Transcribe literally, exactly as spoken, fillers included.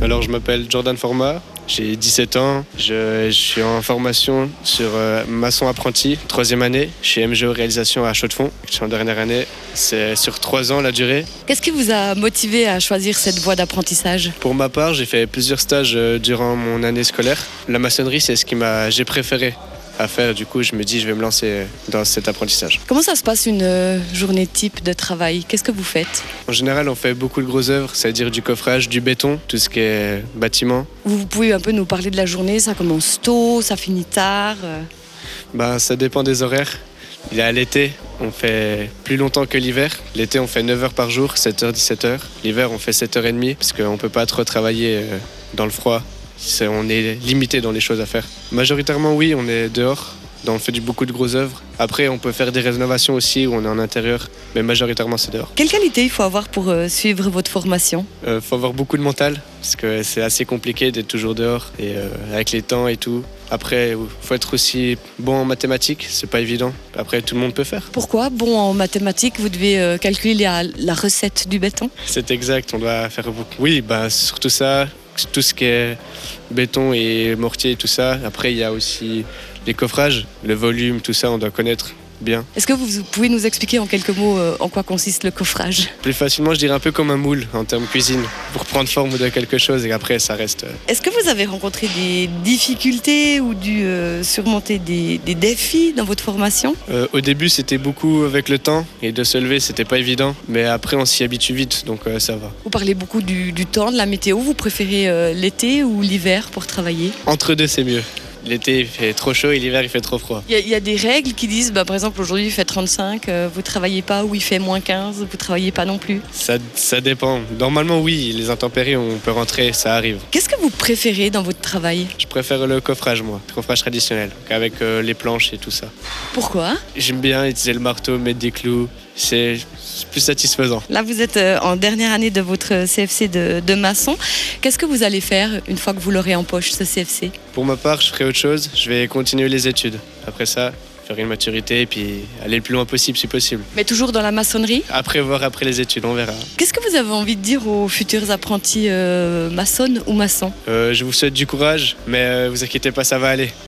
Alors je m'appelle Jordan Format, j'ai dix-sept ans, je, je suis en formation sur euh, maçon apprenti, troisième année, chez M G O Réalisation à Chaux-de-Fonds. Je suis en dernière année, c'est sur trois ans la durée. Qu'est-ce qui vous a motivé à choisir cette voie d'apprentissage ? Pour ma part, j'ai fait plusieurs stages euh, durant mon année scolaire. La maçonnerie, c'est ce que m'a, j'ai préféré à faire. Du coup, je me dis, je vais me lancer dans cet apprentissage. Comment ça se passe une euh, journée type de travail ? Qu'est-ce que vous faites ? En général, on fait beaucoup de grosses œuvres, c'est-à-dire du coffrage, du béton, tout ce qui est bâtiment. Vous pouvez un peu nous parler de la journée ? Ça commence tôt, ça finit tard euh... Ben, ça dépend des horaires. Il y a l'été, on fait plus longtemps que l'hiver. L'été, on fait neuf heures par jour, sept heures, dix-sept heures. L'hiver, on fait sept heures trente, parce qu'on ne peut pas trop travailler euh, dans le froid. C'est, on est limité dans les choses à faire. Majoritairement, oui, on est dehors. On fait du, beaucoup de grosses œuvres. Après, on peut faire des rénovations aussi où on est en intérieur, mais majoritairement, c'est dehors. Quelle qualité il faut avoir pour euh, suivre votre formation ? Il euh, faut avoir beaucoup de mental, parce que c'est assez compliqué d'être toujours dehors, et euh, avec les temps et tout. Après, il faut être aussi bon en mathématiques, c'est pas évident. Après, tout le monde peut faire. Pourquoi bon en mathématiques ? Vous devez euh, calculer la, la recette du béton ? C'est exact, on doit faire beaucoup. Oui, bah, surtout ça, tout ce qui est béton et mortier et tout ça. Après, il y a aussi les coffrages, le volume, tout ça, on doit connaître bien. Est-ce que vous pouvez nous expliquer en quelques mots euh, en quoi consiste le coffrage ? Plus facilement, je dirais un peu comme un moule en termes cuisine, pour prendre forme de quelque chose et après, ça reste... Est-ce que vous avez rencontré des difficultés ou dû euh, surmonter des, des défis dans votre formation ? euh, Au début, c'était beaucoup avec le temps et de se lever, c'était pas évident. Mais après, on s'y habitue vite, donc euh, ça va. Vous parlez beaucoup du, du temps, de la météo. Vous préférez euh, l'été ou l'hiver pour travailler ? Entre deux, c'est mieux. L'été, il fait trop chaud et l'hiver, il fait trop froid. Il y, y a des règles qui disent, bah, par exemple, aujourd'hui, il fait trente-cinq, euh, vous ne travaillez pas, ou il fait moins quinze, vous ne travaillez pas non plus. Ça, ça dépend. Normalement, oui, les intempéries, on peut rentrer, ça arrive. Qu'est-ce que vous préférez dans votre travail ? Je préfère le coffrage, moi, le coffrage traditionnel, avec euh, les planches et tout ça. Pourquoi ? J'aime bien utiliser le marteau, mettre des clous, c'est plus satisfaisant. Là, vous êtes euh, en dernière année de votre C F C de, de maçon. Qu'est-ce que vous allez faire une fois que vous l'aurez en poche, ce C F C ? Pour ma part, je ferai autre chose. Je vais continuer les études. Après ça, faire une maturité et puis aller le plus loin possible si possible. Mais toujours dans la maçonnerie ? Après, voir après les études, on verra. Qu'est-ce que vous avez envie de dire aux futurs apprentis euh, maçonnes ou maçons ? euh, Je vous souhaite du courage, mais euh, vous inquiétez pas, ça va aller.